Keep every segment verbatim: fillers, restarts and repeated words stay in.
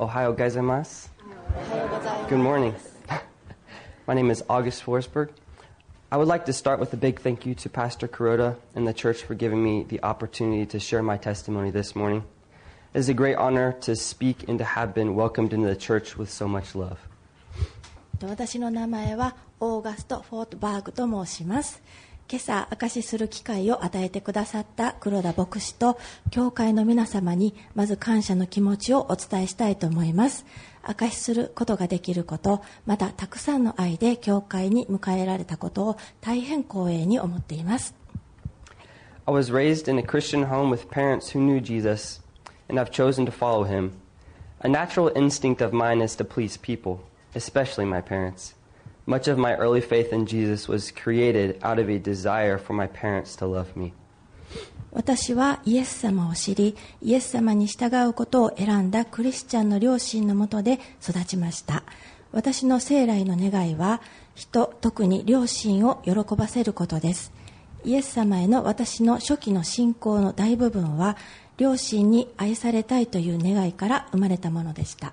Ohayou gozaimasu. Good morning. My name is August Forsberg. I would like to start with a big thank you to Pastor Kuroda and the church for giving me the opportunity to share my testimony this morning. It is a great honor to speak and to have been welcomed into the church with so much love. 私の名前はオーガスト・フォートバーグと申します。今朝証しする機会を与えてくださった黒田牧師と教会の皆様にまず感謝の気持ちをお伝えしたいと思います。証しすることができること、またたくさんの愛で教会に迎えられたことを大変光栄に思っています。 I was raised in a Christian home with parents who knew Jesus, and I've chosen to follow him. A natural instinct of mine is to please people, especially my parents.Much of my early faith in Jesus was created out of a desire for my parents to love me. 私はイエス様を知り、イエス様に従うことを選んだクリスチャンの両親のもとで育ちました。私の生来の願いは、人、特に両親を喜ばせることです。イエス様への私の初期の信仰の大部分は、両親に愛されたいという願いから生まれたものでした。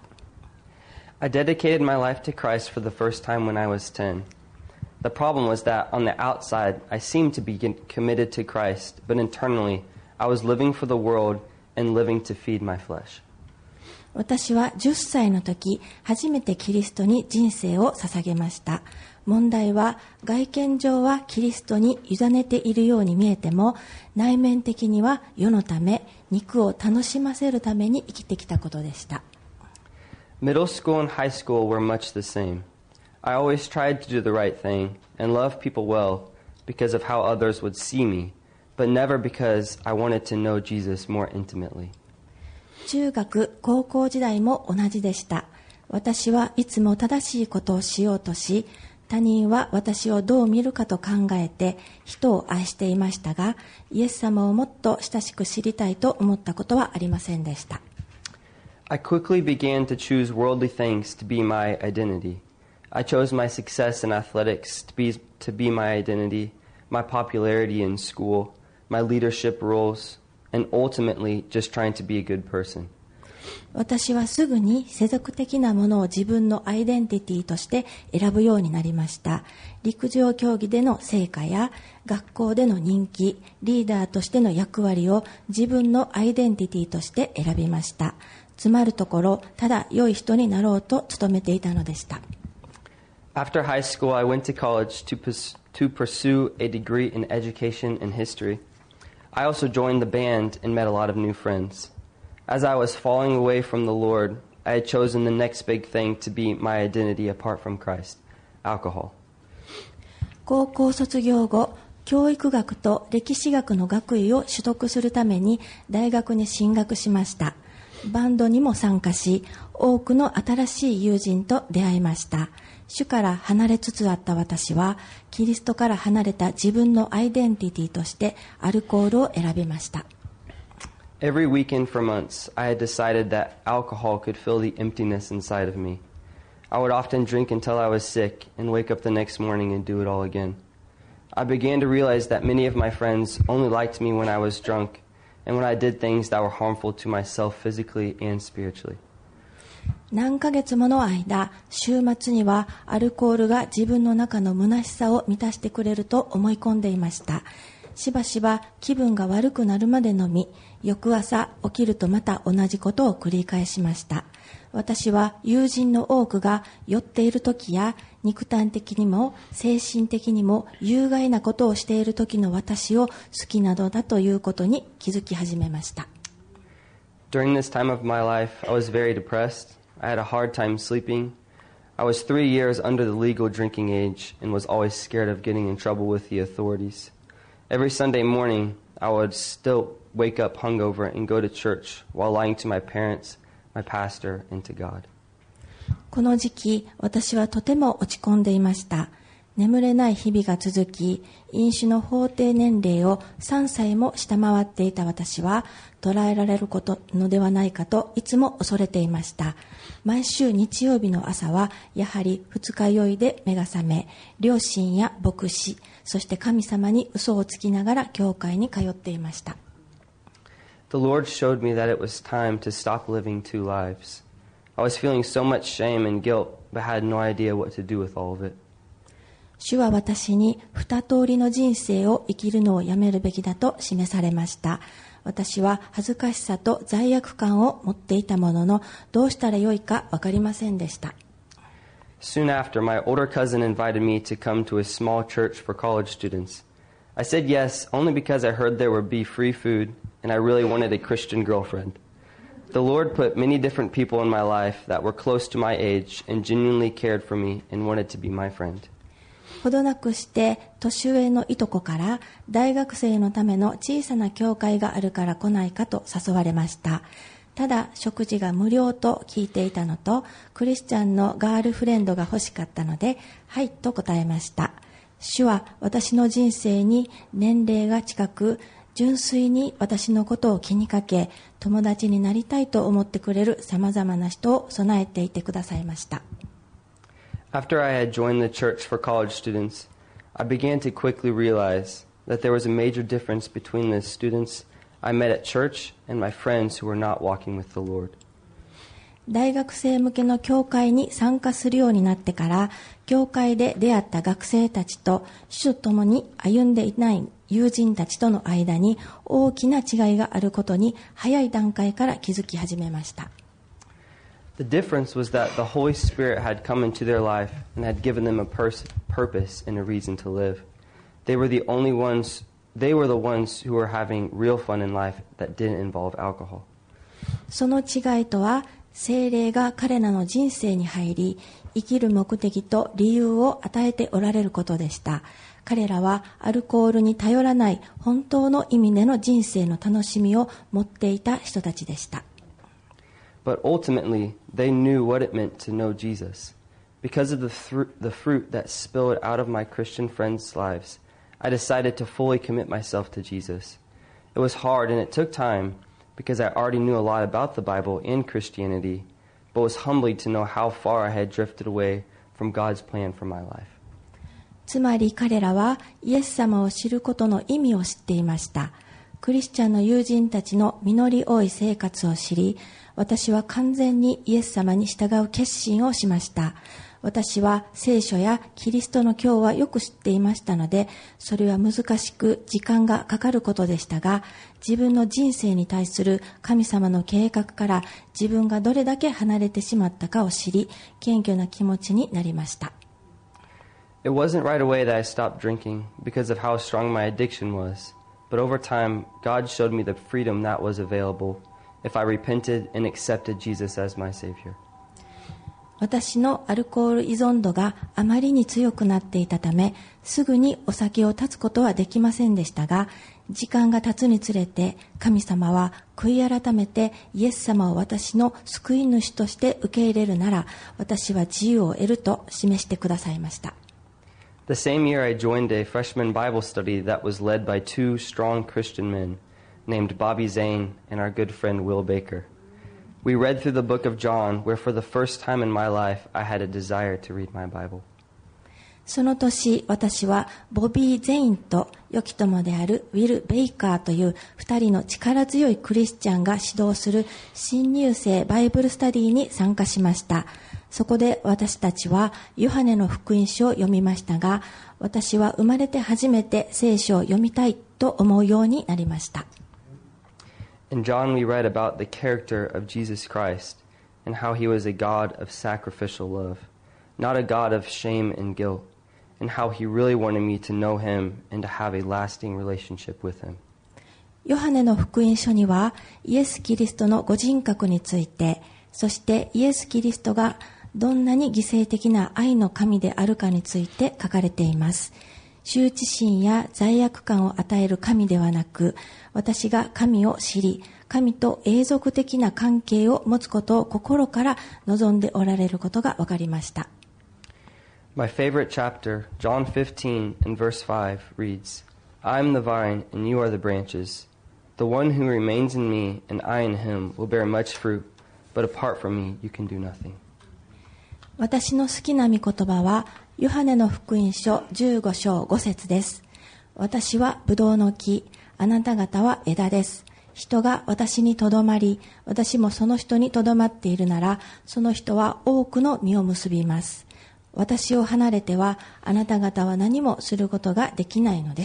I dedicated my life to Christ for the first time when I was ten. The problem was that on the outside, I seemed to be committed to Christ, but internally, I was living for the world and living to feed my flesh. 私はじゅっさいの時、初めてキリストに人生を捧げました。問題は、外見上はキリストに委ねているように見えても、内面的には世のため、肉を楽しませるために生きてきたことでした。 Middle school and high school were much the same. I always tried to do the right thing and love people well because of how others would see me, but never because I wanted to know Jesus more intimately. 中学、高校時代も同じでした。私はいつも正しいことをしようとし、他人は私をどう見るかと考えて人を愛していましたが、イエス様をもっと親しく知りたいと思ったことはありませんでした。 I quickly began to choose worldly things to be my identity. I chose my success in athletics to be, to be my identity, my popularity in school, my leadership roles, and ultimately just trying to be a good person. 私はすぐに世俗的なものを自分のアイデンティティとして選ぶようになりました。陸上競技での成果や学校での人気、リーダーとしての役割を自分のアイデンティティとして選びました。つまるところ、ただ良い人になろうと努めていたのでした。 After high school, I went to college to, pers- to pursue a degree in education and history. I also joined the band and met a lot of new friends. As I was falling away from the Lord, I had chosen the next big thing to be my identity apart from Christ, alcohol. 高校卒業後、教育学と歴史学の学位を取得するために大学に進学しました。バンドにも参加し、多くの新しい友人と出会いました。主から離れつつあった私は、キリストから離れた自分のアイデンティティとしてアルコールを選びました。 Every weekend for months, I had decided that alcohol could fill the emptiness inside of me. I would often drink until I was sick and wake up the next morning and do it all again. I began to realize that many of my friends only liked me when I was drunk.And when I did things that were harmful to myself physically and spiritually. 何ヶ月もの間、週末にはアルコールが自分の中の虚しさを満たしてくれると思い込んでいました。しばしば気分が悪くなるまで飲み、翌朝起きるとまた同じことを繰り返しました。私は友人の多くが酔っている時や肉体的にも精神的にも有害なことをしている時の私を好きなのだということに気づき始めました。 During this time of my life, I was very depressed. I had a hard time sleeping. I was three years under the legal drinking age and was always scared of getting in trouble with the authorities. Every Sunday morning, I would still wake up hungover and go to church while lying to my parents.My pastor and to God. この時期、私はとても落ち込んでいました。眠れない日々が続き、飲酒の法定年齢をさんさいも下回っていた私は、捕らえられることのではないかといつも恐れていました。毎週日曜日の朝は、やはり二日酔いで目が覚め、両親や牧師、そして神様に嘘をつきながら教会に通っていました。 The Lord showed me that it was time to stop living two lives. I was feeling so much shame and guilt, but had no idea what to do with all of it. 主は私に二通りの人生を生きるのをやめるべきだと示されました。私は恥ずかしさと罪悪感を持っていたものの、どうしたらよいか分かりませんでした。 Soon after, my older cousin invited me to come to a small church for college students. I said yes only because I heard there would be free food and I really wanted a Christian girlfriend. The Lord put many different people in my life that were close to my age and genuinely cared for me and wanted to be my friend. ほどなくして年上のいとこから大学生のための小さな教会があるから来ないかと誘われました。ただ食事が無料と聞いていたのとクリスチャンのガールフレンドが欲しかったのではいと答えました。主は私の人生に年齢が近く純粋に私のことを気にかけ友達になりたいと思ってくれるさまざまな人を備えていてくださいました。 After I had joined the church for college students, I began to quickly realize that there was a major difference between the students I met at church and my friends who were not walking with the Lord. 大学生向けの教会に参加するようになってから、教会で出会った学生たちと主と共に歩んでいない友人たちとの間に大きな違いがあることに早い段階から気づき始めました。 The difference was that the Holy Spirit had come into their life and had given them a pers- purpose and a reason to live. They were the only ones, they were the ones who were having real fun in life that didn't involve alcohol. その違いとは、聖霊が彼らの人生に入り、生きる目的と理由を与えておられることでした。彼らはアルコールに頼らない本当の意味での人生の楽しみを持っていた人たちでした。 But ultimately, they knew what it meant to know Jesus. Because of the, thr- the fruit that spilled out of my Christian friends' lives, I decided to fully commit myself to Jesus. It was hard and it took time because I already knew a lot about the Bible and Christianity, but was humbling to know how far I had drifted away from God's plan for my life. つまり彼らはイエス様を知ることの意味を知っていました。クリスチャンの友人たちの実り多い生活を知り、私は完全にイエス様に従う決心をしました。私は聖書やキリストの教はよく知っていましたので、それは難しく時間がかかることでしたが、自分の人生に対する神様の計画から自分がどれだけ離れてしまったかを知り、謙虚な気持ちになりました。 It wasn't right away that I stopped drinking because of how strong my addiction was. But over time, God showed me the freedom that was available if I repented and accepted Jesus as my Savior. 私のアルコール依存度があまりに強くなっていたため、すぐにお酒を断つことはできませんでしたが、時間が経つにつれて神様は悔い改めてイエス様を私の救い主として受け入れるなら、私は自由を得ると示してくださいました。 The same year, I joined a freshman Bible study that was led by two strong Christian men named Bobby Zane and our good friend Will Baker. We read through the book of John, where for the first time in my life, I had a desire to read my Bible. その年、私はボビー・ゼインと良き友であるウィル・ベイカーという二人の力強いクリスチャンが指導する新入生バイブルスタディに参加しました。そこで私たちはヨハネの福音書を読みましたが、私は生まれて初めて聖書を読みたいと思うようになりました。 In John, we read about the character of Jesus Christ and how he was a God of sacrificial love, not a God of shame and guilt, and how he really wanted me to know him and to have a lasting relationship with him. ヨハネの福音書にはイエス・キリストのご人格について、そしてイエス・キリストがどんなに犠牲的な愛の神であるかについて書かれています。羞恥心や罪悪感を与える神ではなく、私が神を知り、神と永続的な関係を持つことを心から望んでおられることが分かりました。 My favorite chapter, John fifteen and verse five, reads, I am the vine and you are the branches. The one who remains in me and I in him will bear much fruit, but apart from me you can do nothing. 私の好きな御言葉は、ヨハネの福音書じゅうご章ご節です。私はブドウの木、あなた方は枝です。 人が私にとどまり、私もその人にとどまっているなら、その人は多くの実を結びます。私を離れては、あなた方は何もすることができないのです。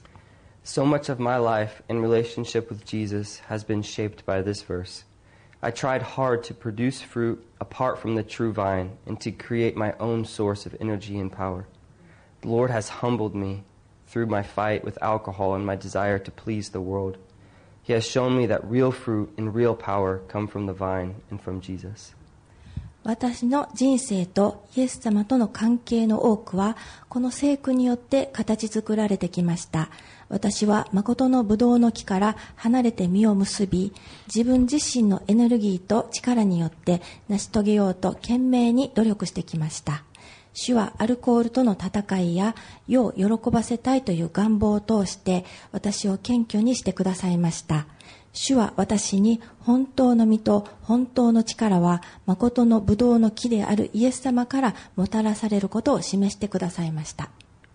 So much of my life in relationship with Jesus has been shaped by this verse. I tried hard to produce fruit apart from the true vine and to create my own source of energy and power. The Lord has humbled me through my fight with alcohol and my desire to please the world. He has shown me that real fruit and real power come from the vine and from Jesus. 私の人生とイエス様との関係の多くは、この聖句によって形作られてきました。私は誠のブドウの木から離れて実を結び、自分自身のエネルギーと力によって成し遂げようと懸命に努力してきました。主はアルコールとの戦いや世を喜ばせたいという願望を通して私を謙虚にしてくださいました。主は私に本当の実と本当の力は誠のブドウの木であるイエス様からもたらされることを示してくださいました。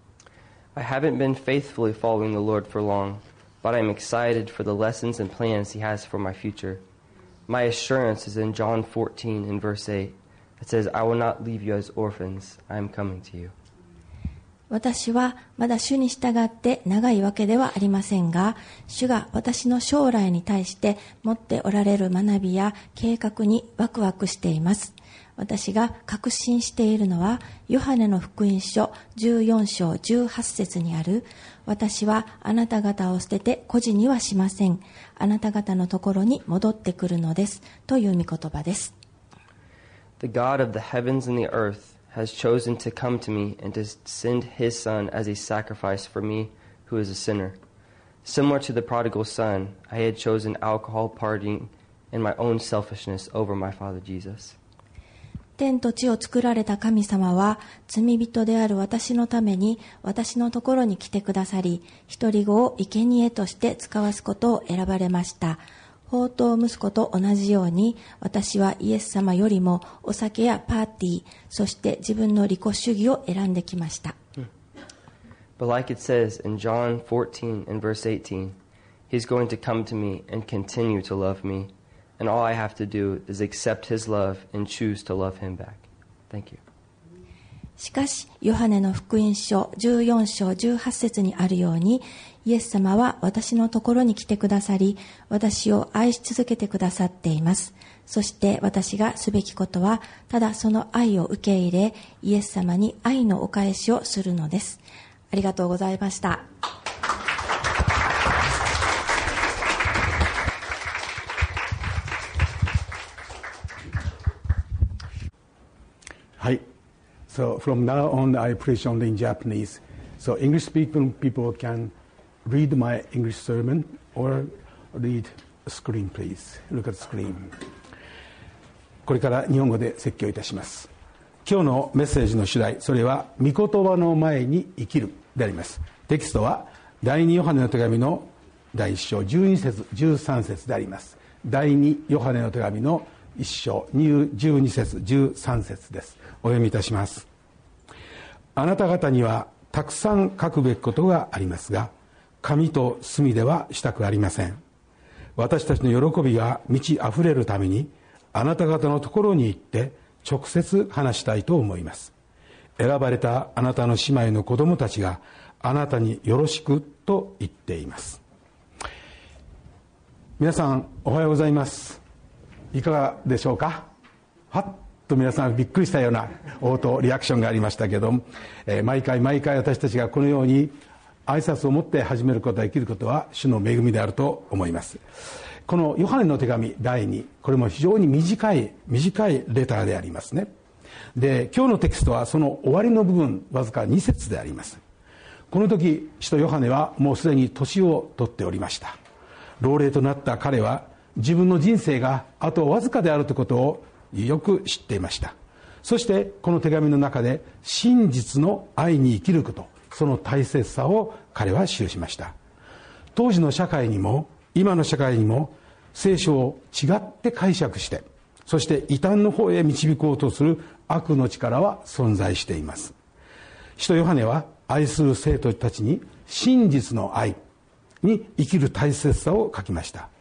I haven't been faithfully following the Lord for long, but I'm excited for the lessons and plans He has for my future. My assurance is in John fourteen in verse eight. It says, I will not leave you as orphans. I am coming to you. 私はまだ主に従って長いわけではありませんが、主が私の将来に対して持っておられる学びや計画にワクワクしています。私が確信しているのは、ヨハネの福音書じゅうよん章じゅうはち節にある、私はあなた方を捨てて孤児にはしません。あなた方のところに戻ってくるのです。という御言葉です。 The God of the heavens and the earth has chosen to come to me and to send His Son as a sacrifice for me, who is a sinner. Similar to the prodigal son, I had chosen alcohol, partying, and my own selfishness over my Father Jesus. 天と地を作られた神様は、罪人である私のために私のところに来てくださり、一人子を生贄として使わすことを選ばれました。放蕩息子と同じように、私はイエス様よりもお酒やパーティー、そして自分の利己主義を選んできました。 But like it says in John fourteen and verse eighteen, He's going to come to me and continue to love me, and all I have to do is accept His love and choose to love Him back. Thank you. しかし、ヨハネの福音書じゅうよん章じゅうはち節にあるように、イエス様は私のところに来てくださり、私を愛し続けてくださっています。そして私がすべきことは、ただその愛を受け入れ、イエス様に愛のお返しをするのです。ありがとうございました。 はい。So from now on, I preach only in Japanese. So English-speaking people can read my English sermon or read the screen, please. Look at the screen. これから日本語で説教いたします。今日のメッセージの主題、それは御言葉の前に生きるであります。テキストは第二ヨハネの手紙の第一章じゅうに節じゅうさん節であります。第二ヨハネの手紙の一章じゅうに節じゅうさん節です。お読みいたします。あなた方にはたくさん書くべきことがありますが、紙と墨ではしたくありません。私たちの喜びが満ち溢れるために、あなた方のところに行って直接話したいと思います。選ばれたあなたの姉妹の子供たちがあなたによろしくと言っています。皆さんおはようございます。いかがでしょうか。はっと皆さんびっくりしたような応答リアクションがありましたけども、えー、毎回毎回私たちがこのように挨拶を持って始めることができることは主の恵みであると思います。このヨハネの手紙だいに、これも非常に短い短いレターでありますね。で、今日のテキストはその終わりの部分わずかに節であります。この時使徒ヨハネはもうすでに年を取っておりました。老齢となった彼は自分の人生があとわずかであるということをよく知っていました。そしてこの手紙の中で真実の愛に生きること、その大切さを彼は記しました。当時の社会にも今の社会にも聖書を違って解釈して、そして異端の方へ導こうとする悪の力は存在しています。使徒ヨハネは愛する生徒たちに真実の愛に生きる大切さを書きました。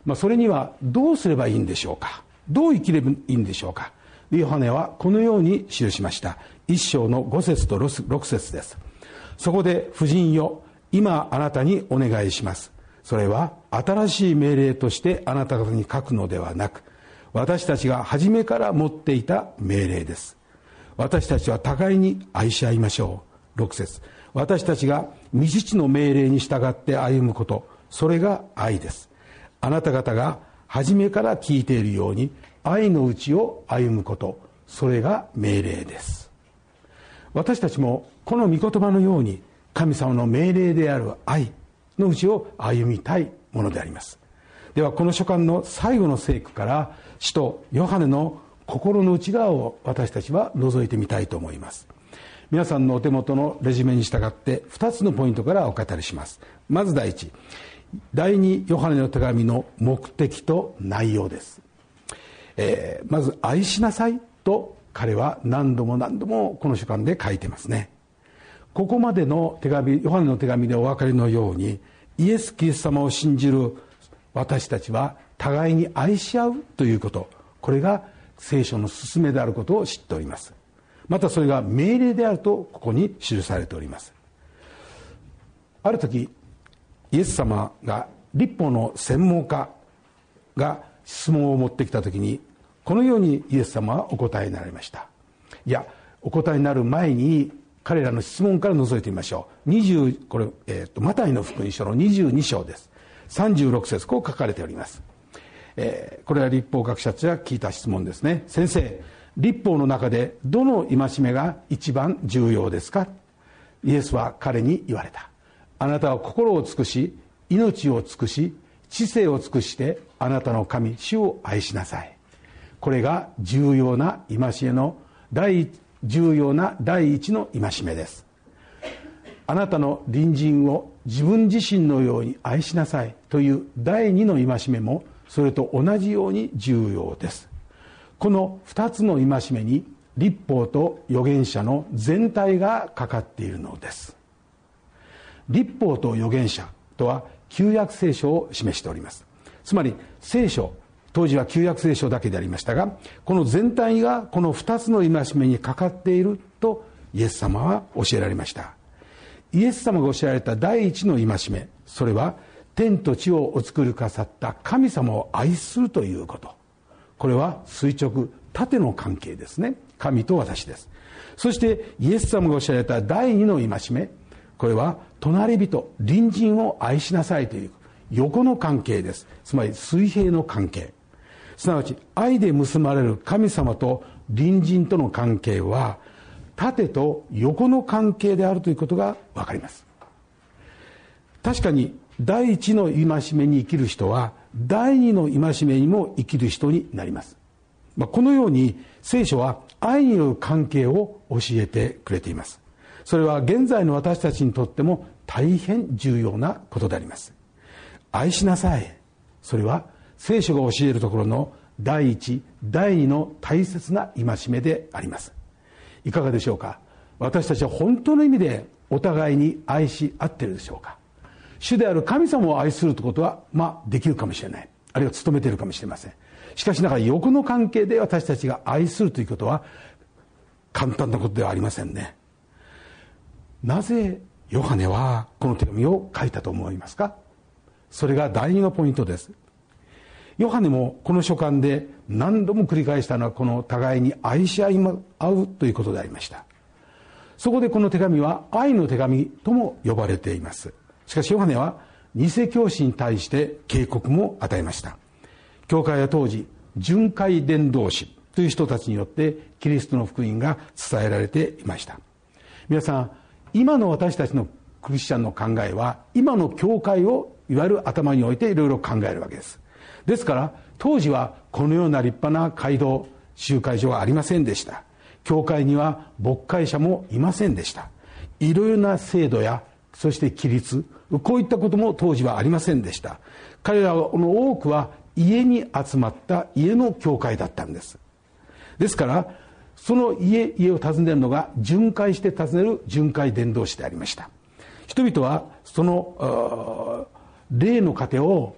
まあ、それにはどうすればいいんでしょうか、どう生きればいいんでしょうか。ヨハネはこのように記しました。一章の五節と六節です。そこで、夫人よ、今あなたにお願いします。それは新しい命令としてあなた方に書くのではなく、私たちが初めから持っていた命令です。私たちは互いに愛し合いましょう。六節、私たちが御父の命令に従って歩むこと、それが愛です。あなた方が初めから聞いているように愛のうちを歩むこと、それが命令です。私たちもこの御言葉のように神様の命令である愛のうちを歩みたいものであります。ではこの書簡の最後の聖句から使徒ヨハネの心の内側を私たちは覗いてみたいと思います。皆さんのお手元のレジュメに従ってふたつのポイントからお語りします。まず第一、第二ヨハネの手紙の目的と内容です。えー、まず愛しなさいと彼は何度も何度もこの書簡で書いてますね。ここまでの手紙、ヨハネの手紙でお分かりのように、イエス・キリスト様を信じる私たちは互いに愛し合うということ、これが聖書の勧めであることを知っております。またそれが命令であるとここに記されております。ある時イエス様が律法の専門家が質問を持ってきた時に、このようにイエス様はお答えになられました。いや、お答えになる前に彼らの質問から覗いてみましょう。にじゅうこれ、えー、とマタイの福音書のにじゅうに章です。さんじゅうろく節、こう書かれております。えー、これは律法学者たちが聞いた質問ですね。先生、律法の中でどの戒めが一番重要ですか。イエスは彼に言われた。あなたは心を尽くし、命を尽くし、知性を尽くしてあなたの神主を愛しなさい。これが重要な戒めの第重要な第一の戒めです。あなたの隣人を自分自身のように愛しなさいという第二の戒めもそれと同じように重要です。この二つの戒めに律法と預言者の全体がかかっているのです。律法と預言者とは旧約聖書を示しております。つまり聖書、当時は旧約聖書だけでありましたが、この全体がこの二つの戒めにかかっているとイエス様は教えられました。イエス様が教えられた第一の戒め、それは天と地をお作りくださった神様を愛するということ。これは垂直縦の関係ですね。神と私です。そしてイエス様が教えられた第二の戒め、これは隣人隣人を愛しなさいという横の関係です。つまり水平の関係、すなわち愛で結ばれる神様と隣人との関係は縦と横の関係であるということが分かります。確かに第一の戒めに生きる人は第二の戒めにも生きる人になります。まあ、このように聖書は愛による関係を教えてくれています。それは現在の私たちにとっても大変重要なことであります。愛しなさい、それは聖書が教えるところの第一第二の大切な戒めであります。いかがでしょうか。私たちは本当の意味でお互いに愛し合っているでしょうか。主である神様を愛するということはまあできるかもしれない、あるいは努めているかもしれません。しかしながら横の関係で私たちが愛するということは簡単なことではありませんね。なぜヨハネはこの手紙を書いたと思いますか。それが第二のポイントです。ヨハネもこの書簡で何度も繰り返したのはこの互いに愛し合うということでありました。そこでこの手紙は愛の手紙とも呼ばれています。しかしヨハネは偽教師に対して警告も与えました。教会は当時巡回伝道師という人たちによってキリストの福音が伝えられていました。皆さん、今の私たちのクリスチャンの考えは今の教会をいわゆる頭に置いていろいろ考えるわけです。ですから当時はこのような立派な街道集会所はありませんでした。教会には牧会者もいませんでした。いろいろな制度やそして規律、こういったことも当時はありませんでした。彼らの多くは家に集まった家の教会だったんです。ですからその家家を訪ねるのが巡回して訪ねる巡回伝道師でありました。人々はその霊の糧を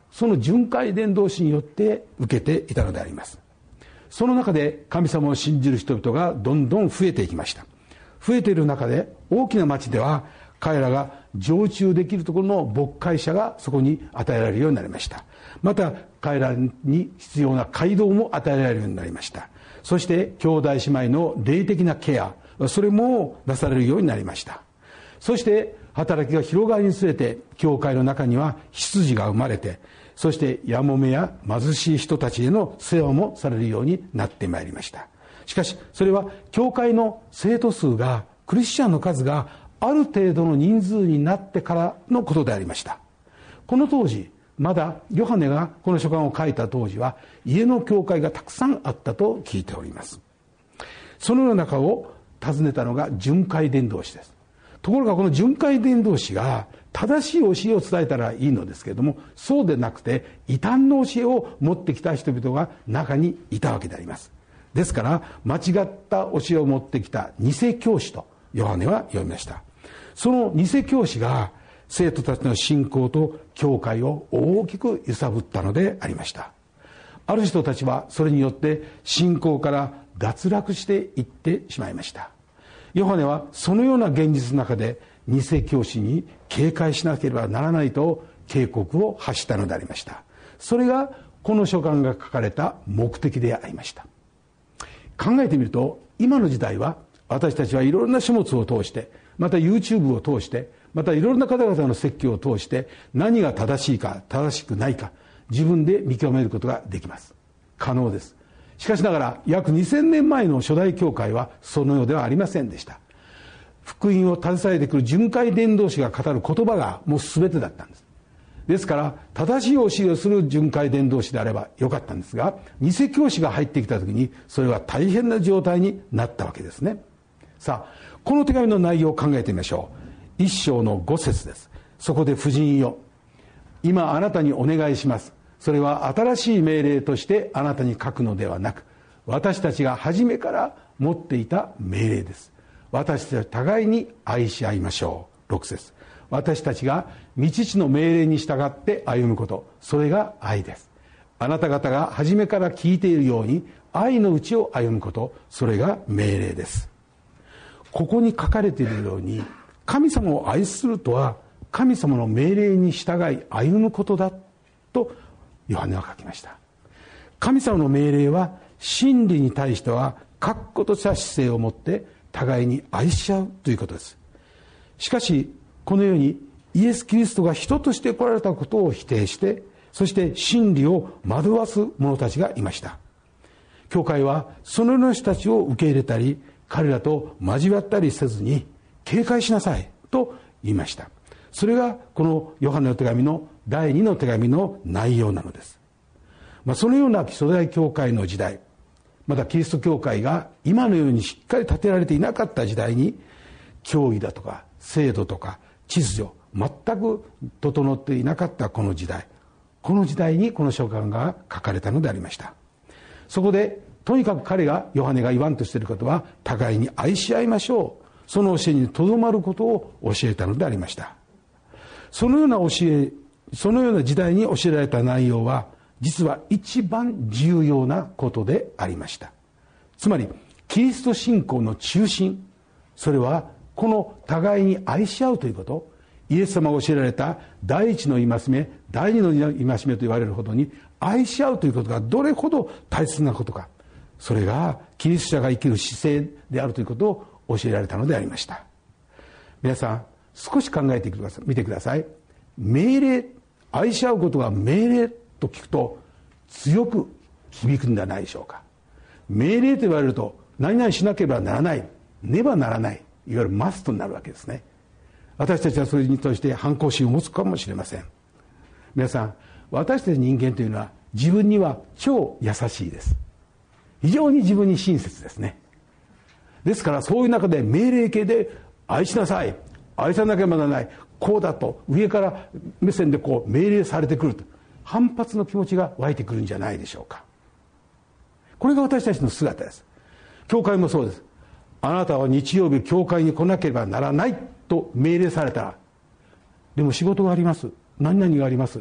その巡回伝道師によって受けていたのであります。その中で神様を信じる人々がどんどん増えていきました。増えている中で大きな町では彼らが常駐できるところの牧会者がそこに与えられるようになりました。また彼らに必要な街道も与えられるようになりました。そして兄弟姉妹の霊的なケア、それもなされるようになりました。そして働きが広がりにつれて教会の中には羊児が生まれて、そしてやもめや貧しい人たちへの世話もされるようになってまいりました。しかしそれは教会の生徒数が、クリスチャンの数がある程度の人数になってからのことでありました。この当時、まだヨハネがこの書簡を書いた当時は家の教会がたくさんあったと聞いております。そのような中を訪ねたのが巡回伝道師です。ところがこの巡回伝道師が正しい教えを伝えたらいいのですけれども、そうでなくて異端の教えを持ってきた人々が中にいたわけであります。ですから間違った教えを持ってきた偽教師とヨハネは呼びました。その偽教師が生徒たちの信仰と教会を大きく揺さぶったのでありました。ある人たちはそれによって信仰から脱落していってしまいました。ヨハネはそのような現実の中で偽教師に警戒しなければならないと警告を発したのでありました。それがこの書簡が書かれた目的でありました。考えてみると、今の時代は私たちはいろいろな書物を通して、また YouTube を通して、またいろいろな方々の説教を通して何が正しいか正しくないか自分で見極めることができます。可能です。しかしながら約にせんねんまえの初代教会はそのようではありませんでした。福音を携えてくる巡回伝道師が語る言葉がもう全てだったんです。ですから正しい教えをする巡回伝道師であればよかったんですが、偽教師が入ってきた時にそれは大変な状態になったわけですね。さあ、この手紙の内容を考えてみましょう。一章の五節です。そこで婦人よ、今あなたにお願いします。それは新しい命令としてあなたに書くのではなく、私たちが初めから持っていた命令です。私たちは互いに愛し合いましょう。ろく節、私たちが御父の命令に従って歩むこと、それが愛です。あなた方が初めから聞いているように愛のうちを歩むこと、それが命令です。ここに書かれているように、神様を愛するとは神様の命令に従い歩むことだとヨハネは書きました。神様の命令は真理に対しては確固とした姿勢を持って互いに愛し合うということです。しかしこのようにイエス・キリストが人として来られたことを否定して、そして真理を惑わす者たちがいました。教会はそのような人たちを受け入れたり、彼らと交わったりせずに警戒しなさいと言いました。それがこのヨハネの手紙の第二の手紙の内容なのです。まあ、そのような初代教会の時代、またキリスト教会が今のようにしっかり立てられていなかった時代に、教義だとか制度とか秩序全く整っていなかったこの時代、この時代にこの書簡が書かれたのでありました。そこでとにかく彼がヨハネが言わんとしていることは、互いに愛し合いましょう、その教えにとどまることを教えたのでありました。そのような教え、そのような時代に教えられた内容は実は一番重要なことでありました。つまりキリスト信仰の中心、それはこの互いに愛し合うということ、イエス様が教えられた第一の戒め、第二の戒めと言われるほどに愛し合うということがどれほど大切なことか、それがキリスト者が生きる姿勢であるということを教えられたのでありました。皆さん少し考えてみてください。命令、愛し合うことが命令と聞くと強く響くんではないでしょうか。命令と言われると何々しなければならない、ねばならない、いわゆるマストになるわけですね。私たちはそれに対して反抗心を持つかもしれません。皆さん、私たち人間というのは自分には超優しいです。非常に自分に親切ですね。ですからそういう中で命令形で愛しなさい、愛さなければならない、こうだと上から目線でこう命令されてくると、反発の気持ちが湧いてくるんじゃないでしょうか。これが私たちの姿です。教会もそうです。あなたは日曜日教会に来なければならないと命令されたら、でも仕事があります、何々があります、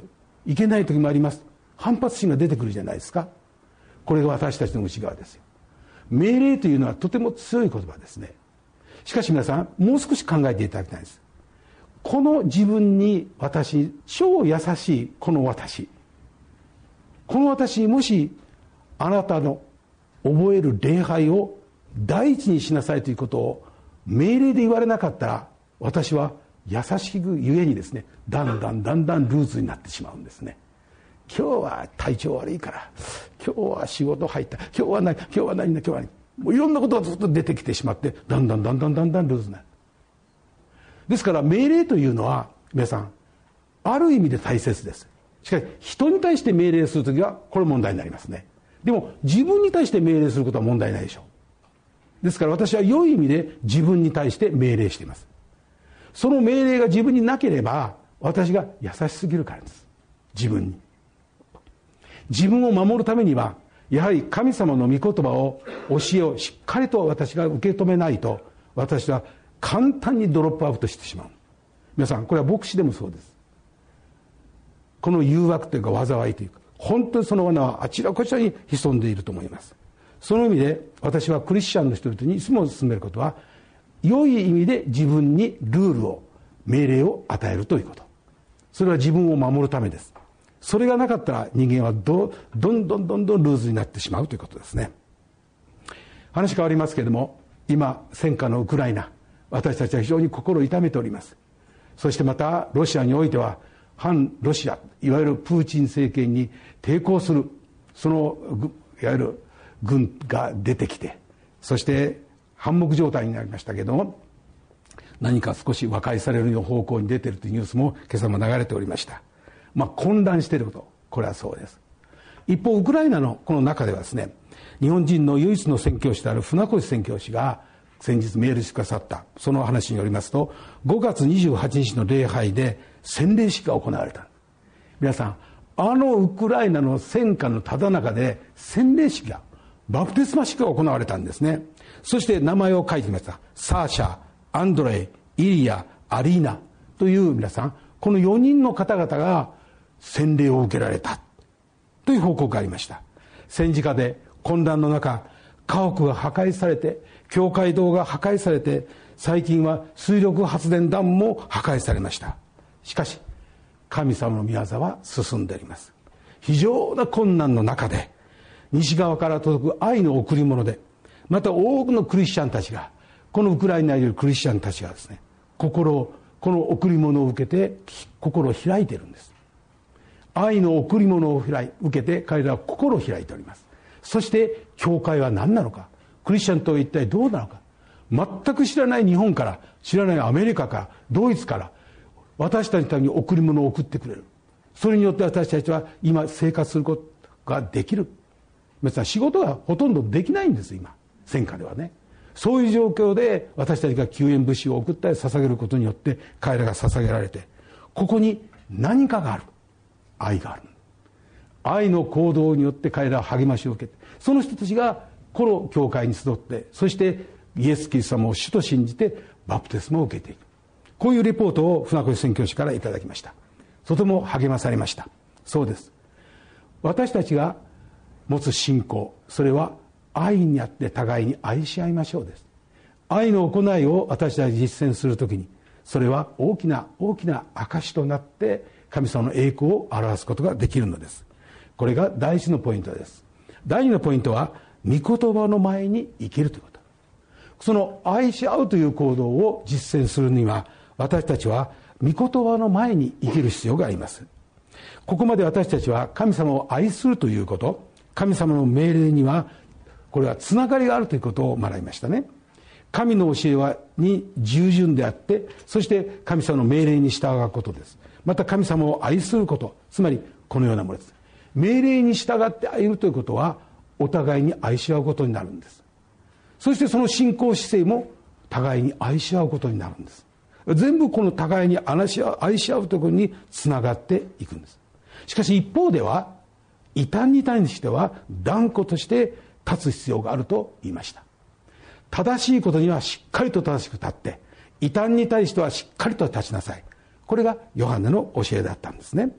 いけない時もあります。反発心が出てくるじゃないですか。これが私たちの内側ですよ。命令というのはとても強い言葉ですね。しかし皆さん、もう少し考えていただきたいんです。この自分に私、超優しいこの私、この私にもしあなたの覚える礼拝を第一にしなさいということを命令で言われなかったら、私は優しくゆえにですね、だんだんだんだんルーズになってしまうんですね。今日は体調悪いから、今日は仕事入った、今日は何、今日は何だ、今日は何、もういろんなことがずっと出てきてしまって、だんだんだんだんだんだんルーズになる。ですから命令というのは皆さんある意味で大切です。しかし人に対して命令するときはこれ問題になりますね。でも自分に対して命令することは問題ないでしょう。ですから私は良い意味で自分に対して命令しています。その命令が自分になければ私が優しすぎるからです。自分に自分を守るためにはやはり神様の御言葉を教えをしっかりと私が受け止めないと、私は簡単にドロップアウトしてしまう。皆さんこれは牧師でもそうです。この誘惑というか災いというか、本当にその罠はあちらこちらに潜んでいると思います。その意味で私はクリスチャンの人々にいつも勧めることは、良い意味で自分にルールを命令を与えるということ。それは自分を守るためです。それがなかったら人間は ど, どんどんどんどんルーズになってしまうということですね。話変わりますけれども、今戦火のウクライナ、私たちは非常に心を痛めております。そしてまたロシアにおいては反ロシア、いわゆるプーチン政権に抵抗するそのいわゆる軍が出てきて、そして反目状態になりましたけれども、何か少し和解されるような方向に出ているというニュースも今朝も流れておりました。まあ混乱していること、これはそうです。一方ウクライナのこの中ではですね、日本人の唯一の宣教師である船越宣教師が先日メールしてくださったその話によりますと、ごがつにじゅうはちにちの礼拝で洗礼式が行われた。皆さん、あのウクライナの戦火のただ中で洗礼式が、バプテスマ式が行われたんですね。そして名前を書いてみました。サーシャ、アンドレイ、イリア、アリーナという皆さん、このよにんの方々が洗礼を受けられたという報告がありました。戦時下で混乱の中、家屋が破壊されて、教会堂が破壊されて、最近は水力発電ダムも破壊されました。しかし神様の御業は進んでおります。非常な困難の中で西側から届く愛の贈り物で、また多くのクリスチャンたちが、このウクライナにいるクリスチャンたちがですね、心をこの贈り物を受けて心を開いているんです。愛の贈り物を開い受けて彼らは心を開いております。そして教会は何なのか、クリスチャンとは一体どうなのか、全く知らない日本から、知らないアメリカから、ドイツから私たちのために贈り物を送ってくれる。それによって私たちは今生活することができる。皆さん、仕事がほとんどできないんです。今戦火ではね。そういう状況で私たちが救援物資を送ったり捧げることによって彼らが捧げられて、ここに何かがある。愛がある。愛の行動によって彼らは励ましを受けて、その人たちがこの教会に集って、そしてイエス・キリスト様を主と信じてバプテスマを受けていく。こういうレポートを船越宣教師からいただきました。とても励まされました。そうです。私たちが持つ信仰、それは愛にあって互いに愛し合いましょうです。愛の行いを私たち実践するときに、それは大きな大きな証となって神様の栄光を表すことができるのです。これが第一のポイントです。第二のポイントは、御言葉の前に生きるということ。その愛し合うという行動を実践するには、私たちは御言葉の前に生きる必要があります。ここまで私たちは神様を愛するということ、神様の命令にはこれはつながりがあるということを学びましたね。神の教えはに従順であって、そして神様の命令に従うことです。また神様を愛すること、つまりこのようなものです。命令に従って歩むということはお互いに愛し合うことになるんです。そしてその信仰姿勢も互いに愛し合うことになるんです。全部この互いに愛し合う、愛し合うということにつながっていくんです。しかし一方では、異端に対しては断固として立つ必要があると言いました。正しいことにはしっかりと正しく立って、異端に対してはしっかりと立ちなさい。これがヨハネの教えだったんですね。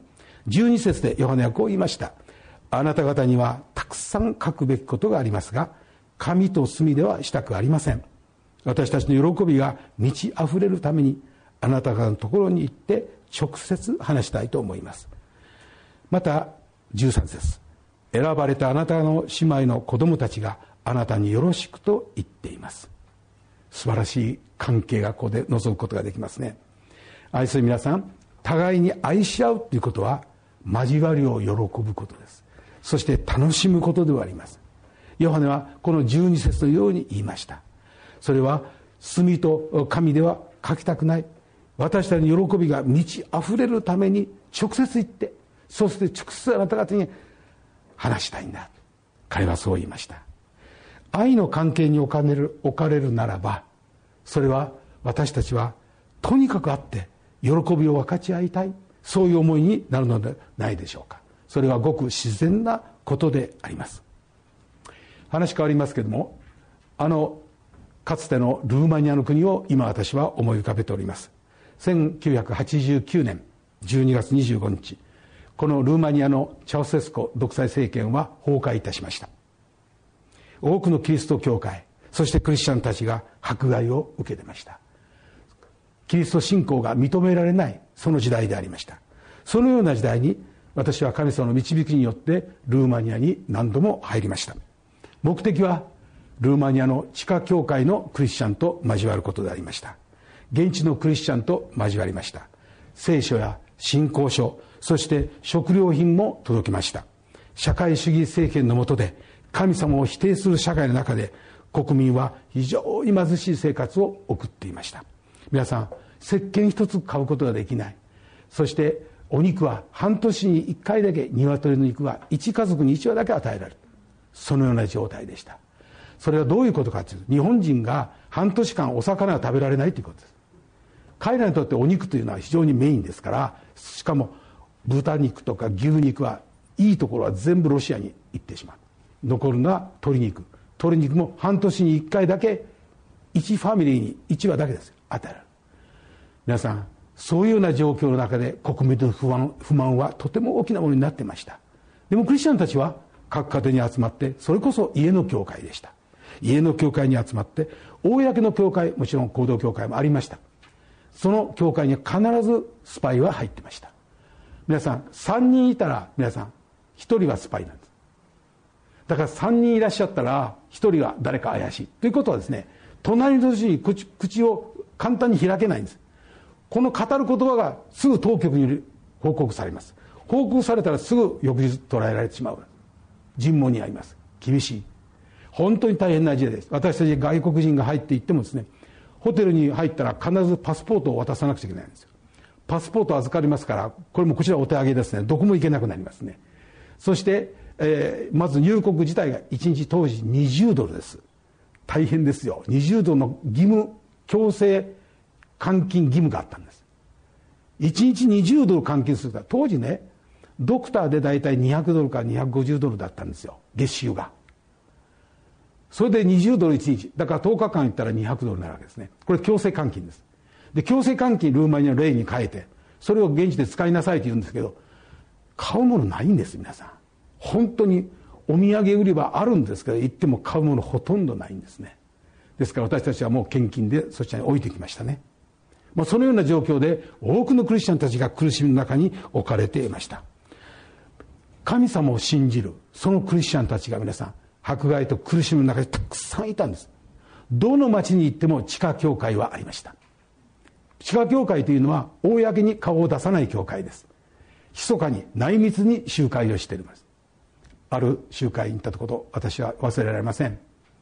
じゅうに節でヨハネはこう言いました。あなた方にはたくさん書くべきことがありますが、紙と墨ではしたくありません。私たちの喜びが満ち溢れるために、あなた方のところに行って直接話したいと思います。またじゅうさん節、選ばれたあなたの姉妹の子供たちがあなたによろしくと言っています。素晴らしい関係がここで覗くことができますね。愛する皆さん、互いに愛し合うということは交わりを喜ぶことです。そして楽しむことではあります。ヨハネはこのじゅうに節のように言いました。それは墨と紙では書きたくない、私たちの喜びが満ち溢れるために直接行って、そして直接あなた方に話したいんだ。彼はそう言いました。愛の関係に置かれる、置かれるならば、それは私たちはとにかく会って喜びを分かち合いたい、そういう思いになるのではないでしょうか。それはごく自然なことであります。話変わりますけれども、あのかつてのルーマニアの国を今私は思い浮かべております。せんきゅうひゃくはちじゅうきゅうねんじゅうにがつにじゅうごにち、このルーマニアのチャウセスコ独裁政権は崩壊いたしました。多くのキリスト教会、そしてクリスチャンたちが迫害を受けてました。キリスト信仰が認められない、その時代でありました。そのような時代に私は神様の導きによってルーマニアに何度も入りました。目的はルーマニアの地下教会のクリスチャンと交わることでありました。現地のクリスチャンと交わりました。聖書や信仰書、そして食料品も届きました。社会主義政権の下で神様を否定する社会の中で国民は非常に貧しい生活を送っていました。皆さん、石鹸一つ買うことができない。そしてお肉は半年にいっかいだけ、鶏の肉は一家族にいちわだけ与えられる。そのような状態でした。それはどういうことかというと、日本人が半年間お魚が食べられないということです。彼らにとってお肉というのは非常にメインですから、しかも豚肉とか牛肉はいいところは全部ロシアに行ってしまう。残るのは鶏肉。鶏肉も半年にいっかいだけ、いちファミリーにいちわだけです与えられる。皆さん、そういうような状況の中で国民の不安、不満はとても大きなものになっていました。でもクリスチャンたちは各家庭に集まって、それこそ家の教会でした。家の教会に集まって、公の教会、もちろん行動教会もありました。その教会には必ずスパイは入ってました。皆さん、さんにんいたら皆さんひとりはスパイなんです。だからさんにんいらっしゃったらひとりは誰か怪しいということはですね、隣の人に 口, 口を簡単に開けないんです。この語る言葉がすぐ当局に報告されます。報告されたらすぐ翌日捕らえられてしまう。尋問に遭います。厳しい、本当に大変な時代です。私たち外国人が入っていってもですね、ホテルに入ったら必ずパスポートを渡さなくちゃいけないんですよ。パスポート預かりますから、これもこちらお手上げですね。どこも行けなくなりますね。そして、えー、まず入国自体がいちにち当時にじゅうドルです。大変ですよ。にじゅうドルの義務、強制監禁義務があったんです。いちにちにじゅうドル監禁するから、当時ね、ドクターで大体にひゃくドルからにひゃくごじゅうドルだったんですよ、月収が。それでにじゅうドルいちにち、だからとおかかん行ったらにひゃくドルになるわけですね。これ強制監禁です。で、強制監禁ルーマニアの例に変えて、それを現地で使いなさいと言うんですけど、買うものないんです。皆さん、本当にお土産売り場あるんですけど、行っても買うものほとんどないんですね。ですから私たちはもう献金でそちらに置いてきましたね。まあ、そのような状況で多くのクリスチャンたちが苦しみの中に置かれていました。神様を信じるそのクリスチャンたちが皆さん、迫害と苦しみの中にたくさんいたんです。どの町に行っても地下教会はありました。地下教会というのは公に顔を出さない教会です。密かに内密に集会をしています。ある集会に行ったところ、私は忘れられません。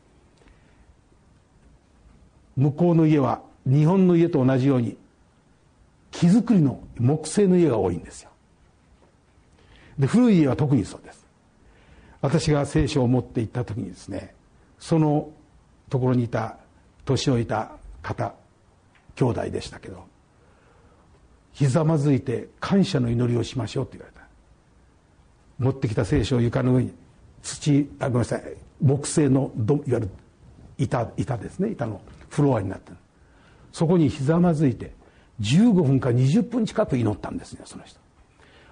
向こうの家は日本の家と同じように木造りの木製の家が多いんですよ。で、古い家は特にそうです。私が聖書を持って行った時にですね、そのところにいた年老いた方、兄弟でしたけど、ひざまずいて感謝の祈りをしましょうって言われた。持ってきた聖書を床の上に土、あ、ごめんなさい、木製のどいわゆる板、板ですね、板のフロアになってる。そこにひざまずいてじゅうごふんかにじゅっぷん近く祈ったんですね、その人。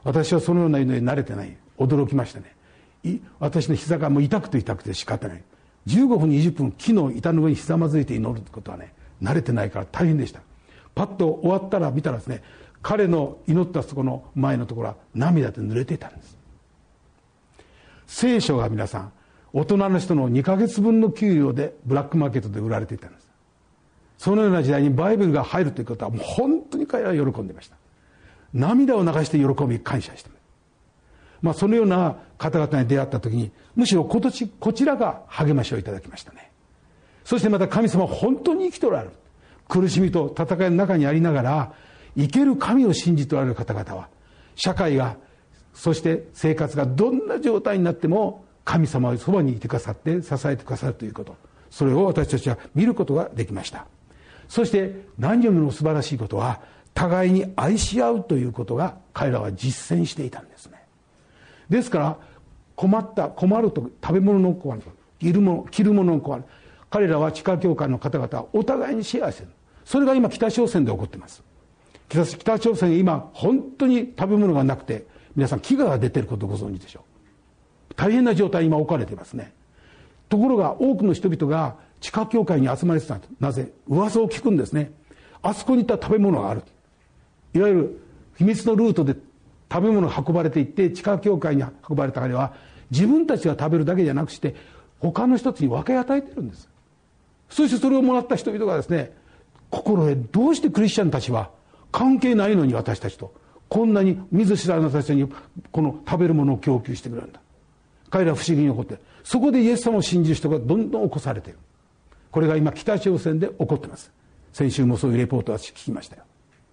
私はそのような祈りに慣れてない。驚きましたね。私の膝がもう痛くて痛くて仕方ない。じゅうごふんにじゅっぷん木の板の上にひざまずいて祈るってことはね、慣れてないから大変でした。パッと終わったら見たらですね、彼の祈ったそこの前のところは涙で濡れていたんです。聖書が皆さん、大人の人のにかげつぶんの給料でブラックマーケットで売られていたんです。そのような時代にバイブルが入るということはもう本当に彼らは喜んでいました。涙を流して喜び感謝しています。まあそのような方々に出会った時に、むしろ今年こちらが励ましをいただきましたね。そしてまた神様は本当に生きておられる。苦しみと戦いの中にありながら生ける神を信じておられる方々は、社会がそして生活がどんな状態になっても神様はそばにいてくださって支えてくださるということ、それを私たちは見ることができました。そして何よりも素晴らしいことは、互いに愛し合うということが彼らは実践していたんですね。ですから困った困ると食べ物の困る、着るもの着るものの困る、彼らは地下教会の方々はお互いにシェアしている。それが今北朝鮮で起こっています。北, 北朝鮮今本当に食べ物がなくて、皆さん飢餓が出ていることをご存知でしょう。大変な状態に今置かれていますね。ところが多くの人々が地下教会に集まりてた。なぜ？噂を聞くんですね。あそこに行った食べ物がある。いわゆる秘密のルートで食べ物が運ばれていって、地下教会に運ばれた彼は自分たちが食べるだけじゃなくして他の人たちに分け与えているんです。そしてそれをもらった人々がですね、心得、どうしてクリスチャンたちは関係ないのに私たちとこんなに見ず知らぬ私たちにこの食べるものを供給してくれるんだ。彼らは不思議に起こって、そこでイエス様を信じる人がどんどん起こされている。これが今北朝鮮で起こっています。先週もそういうレポートは聞きましたよ。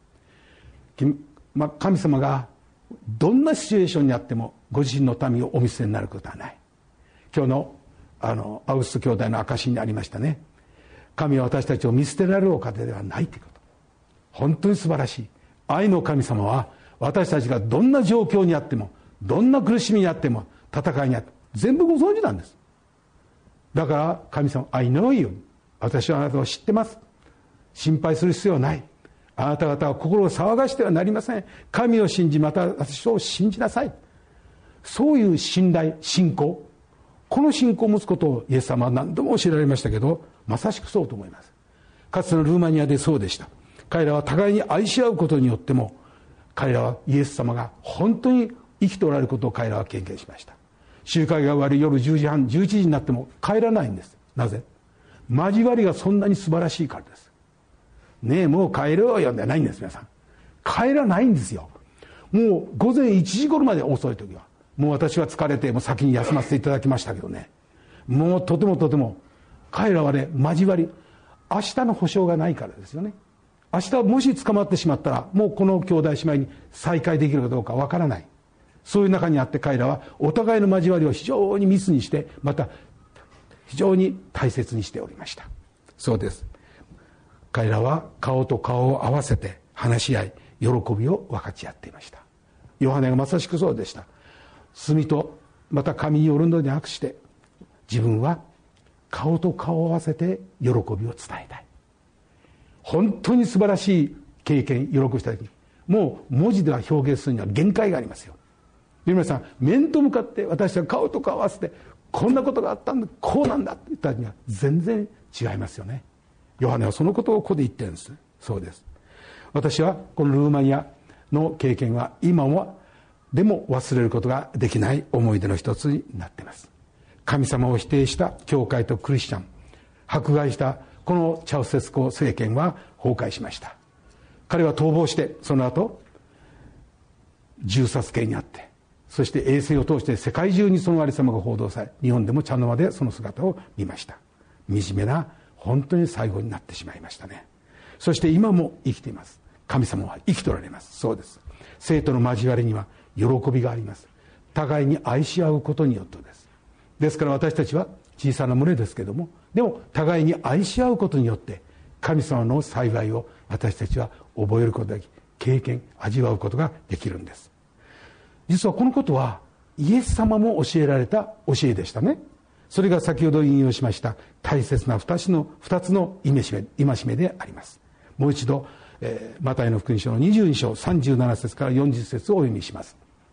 まあ、神様がどんなシチュエーションにあってもご自身の民をお見捨てになることはない。今日のあのアウグスト兄弟の証にありましたね。神は私たちを見捨てられるお方ではないということ。本当に素晴らしい。愛の神様は私たちがどんな状況にあっても、どんな苦しみにあっても、戦いにあっても全部ご存知なんです。だから神様、I know you、 私はあなたを知ってます、心配する必要はない、あなた方は心を騒がしてはなりません、神を信じまた私を信じなさい。そういう信頼、信仰、この信仰を持つことをイエス様は何度も教えられましたけど、まさしくそうと思います。かつてのルーマニアでそうでした。彼らは互いに愛し合うことによっても、彼らはイエス様が本当に生きておられることを彼らは経験しました。集会が終わり夜じゅうじはんじゅういちじになっても帰らないんです。なぜ？交わりがそんなに素晴らしいからです。ねえもう帰ろうよではないんです。皆さん帰らないんですよ。もう午前いちじ頃まで、遅い時はもう私は疲れてもう先に休ませていただきましたけどね、もうとてもとても彼らはね、交わり、明日の保証がないからですよね。明日もし捕まってしまったらもうこの兄弟姉妹に再会できるかどうかわからない。そういう中にあって彼らはお互いの交わりを非常に密にして、また非常に大切にしておりました。そうです。彼らは顔と顔を合わせて話し合い、喜びを分かち合っていました。ヨハネがまさしくそうでした。罪とまた神によるのでなくして、自分は顔と顔を合わせて喜びを伝えたい。本当に素晴らしい経験、喜びした時にもう文字では表現するには限界がありますよ。皆さん面と向かって私は顔と顔を合わせてこんなことがあったんだ、こうなんだって言った時には全然違いますよね。ヨハネはそのことをここで言ってるんです。そうです。私はこのルーマニアの経験は今もでも忘れることができない思い出の一つになっています。神様を否定した教会とクリスチャン、迫害したこのチャウセスコ政権は崩壊しました。彼は逃亡して、その後銃殺刑にあって、そして衛星を通して世界中にそのありさまが報道され、日本でも茶の間でその姿を見ました。惨めな本当に最後になってしまいましたね。そして今も生きています。神様は生きておられます。そうです。生徒の交わりには喜びがあります。互いに愛し合うことによってです。ですから私たちは小さな群れですけども、でも互いに愛し合うことによって神様の幸いを私たちは覚えることができ、経験、味わうことができるんです。実はこのことはイエス様も教えられた教えでしたね。それが先ほど引用しました大切な二つの二つの戒め、戒めであります。もう一度、えー、マタイの福音書のにじゅうに章さんじゅうなな節からよんじゅう節をお読みします。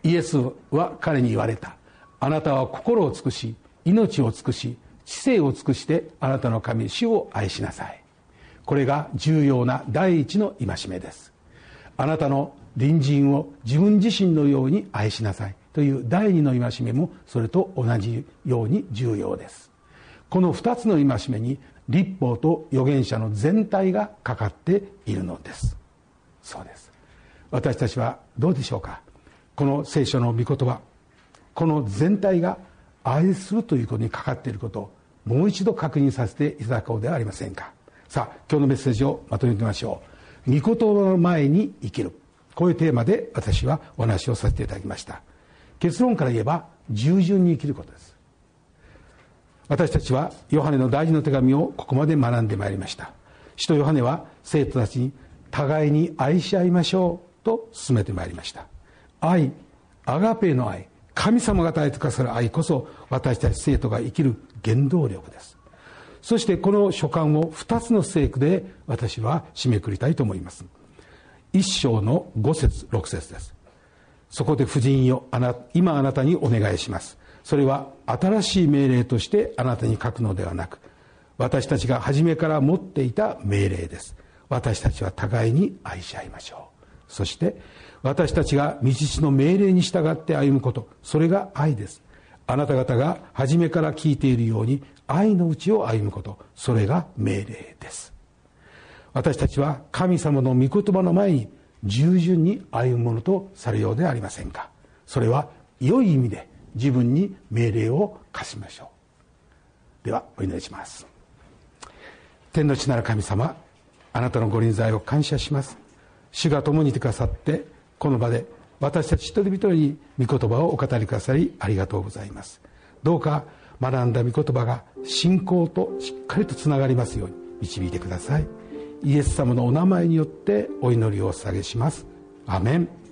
イエスは彼に言われた。あなたは心を尽くし、命を尽くし、知性を尽くしてあなたの神主を愛しなさい。これが重要な第一の戒めです。あなたの隣人を自分自身のように愛しなさいという第二の戒めもそれと同じように重要です。この二つの戒めに律法と預言者の全体がかかっているのです。そうです。私たちはどうでしょうか。この聖書の御言葉、この全体が愛するということにかかっていることをもう一度確認させていただこうではありませんか。さあ、今日のメッセージをまとめてみましょう。御言葉の前に生きる、こういうテーマで私はお話をさせていただきました。結論から言えば従順に生きることです。私たちはヨハネの大事な手紙をここまで学んでまいりました。使徒ヨハネは生徒たちに互いに愛し合いましょうと進めてまいりました。愛、アガペの愛、神様が与えてくださる愛こそ私たち生徒が生きる原動力です。そしてこの書簡を二つの聖句で私は締めくくりたいと思います。一章の五節六節です。そこで夫人よ、あな今あなたにお願いします。それは新しい命令としてあなたに書くのではなく、私たちが初めから持っていた命令です。私たちは互いに愛し合いましょう。そして私たちが道の命令に従って歩むこと、それが愛です。あなた方が初めから聞いているように愛のうちを歩むこと、それが命令です。私たちは神様の御言葉の前に従順に歩むものとされようではありませんか。それは良い意味で自分に命令を課しましょう。ではお祈りします。天の父なる神様、あなたのご臨在を感謝します。主が共にいてくださってこの場で私たち一人一人に御言葉をお語りくださりありがとうございます。どうか学んだ御言葉が信仰としっかりとつながりますように導いてください。イエス様のお名前によってお祈りをお捧げします。アメン。